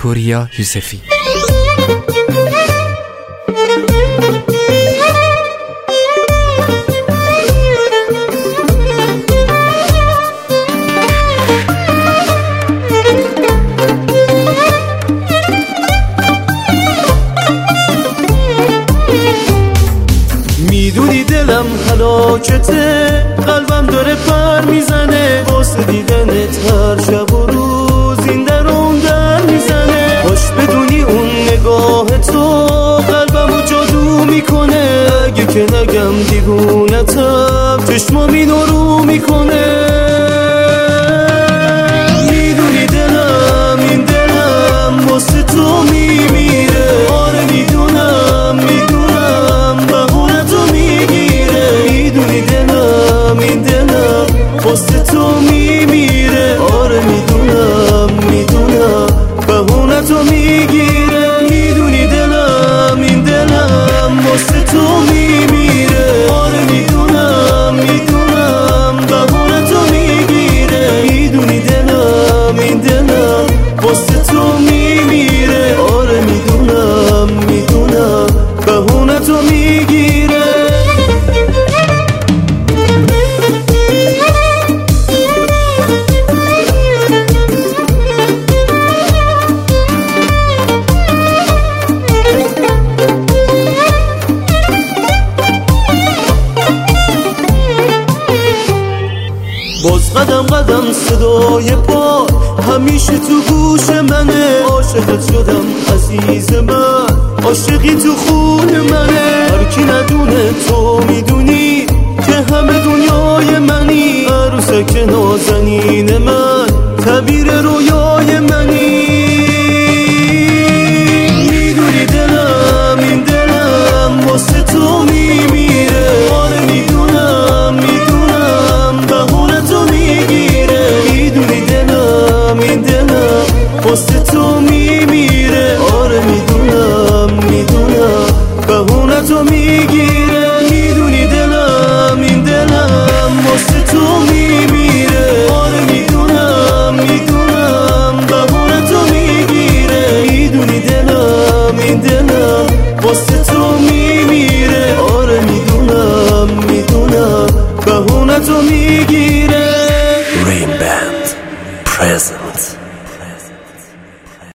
پوریا یوسفی. میدونی دلم هلاکته، قلبم داره پر میزنه، واسه دیدنت هر شب و روز این در اون در میزنه. باش بدونی اون نگاه تو قلبمو جادو میکنه، اگه که نگم دیوونتم چشمام اینو رو میکنه. میدونی دلم این دلم واسه تو میمیره، آره میدونم بهونتو میگیره. میدونی دلم این دلم واسه تو میمیره، آره میدونم بهونتو میگیره. میدونی دلم این دلم واسه تو میمیره، آره میدونم بهونتو میگیره. میدونی دلم این دلم واسه تو میمیره، آره میدونم بهونتو میگیره. باز قدم صدای پا همیشه تو گوش منه. عاشقت شدم عزیز من، عاشقی تو خون منه. هر کی ندونه تو میدونی که همه دنیای منی، عروسک نازنین من، تعبیر رویای منی. میدونی دلم این دلم واسه تو میمیره، آره میدونم بهونتو میگیره. میدونی دلم این دلم واسه تو میمیره، آره میدونم بهونتو میگیره. میدونی دلم این دلم واسه تو میمیره، آره میدونم بهونتو میگیره. میدونی دلم این دلم واسه تو میمیره، آره میدونم بهونتو میگیره. Rain Band present.